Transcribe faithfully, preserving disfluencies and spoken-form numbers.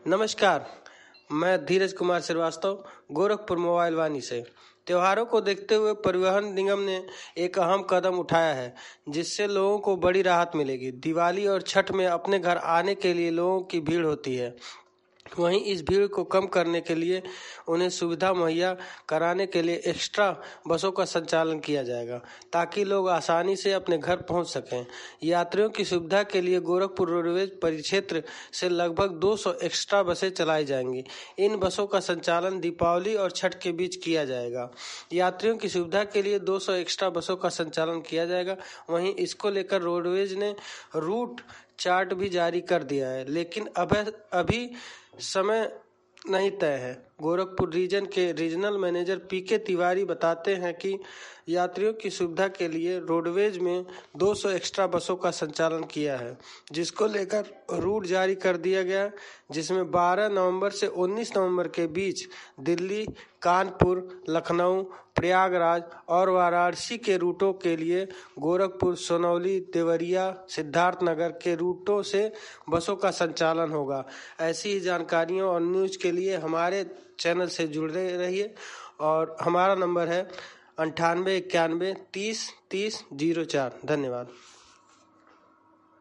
नमस्कार, मैं धीरज कुमार श्रीवास्तव गोरखपुर मोबाइल वाणी से। त्योहारों को देखते हुए परिवहन निगम ने एक अहम कदम उठाया है, जिससे लोगों को बड़ी राहत मिलेगी। दिवाली और छठ में अपने घर आने के लिए लोगों की भीड़ होती है। वहीं इस भीड़ को कम करने के लिए उन्हें सुविधा मुहैया कराने के लिए एक्स्ट्रा बसों का संचालन किया जाएगा, ताकि लोग आसानी से अपने घर पहुंच सकें। यात्रियों की सुविधा के लिए गोरखपुर रोडवेज परिक्षेत्र से लगभग दो सौ एक्स्ट्रा बसें चलाई जाएंगी। इन बसों का संचालन दीपावली और छठ के बीच किया जाएगा। यात्रियों की सुविधा के लिए दो सौ एक्स्ट्रा बसों का संचालन किया जाएगा। वहीं इसको लेकर रोडवेज ने रूट चार्ट भी जारी कर दिया है, लेकिन अब अभी समय नहीं तय है। गोरखपुर रीजन के regional manager P K Tiwari बताते हैं कि यात्रियों की सुविधा के लिए रोडवेज में दो सौ एक्स्ट्रा बसों का संचालन किया है, जिसको लेकर रूट जारी कर दिया गया, जिसमें बारह नवंबर से उन्नीस नवंबर के बीच दिल्ली, कानपुर, लखनऊ, प्रयागराज और वाराणसी के रूटों के लिए गोरखपुर, सोनौली, देवरिया, सिद्धार्थनगर के रूटों से बसों का संचालन होगा। ऐसी ही जानकारियों और न्यूज के लिए हमारे चैनल से जुड़े रहिए और हमारा नंबर है अंठानवे इक्यानवे तीस तीस जीरो चार। धन्यवाद।